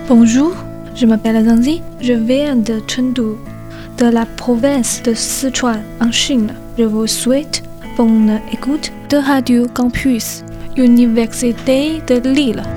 Bonjour, je m'appelle Zhangzi, je viens de Chengdu, de la province de Sichuan en Chine. Je vous souhaite bonne écoute de Radio Campus, Université de Lille.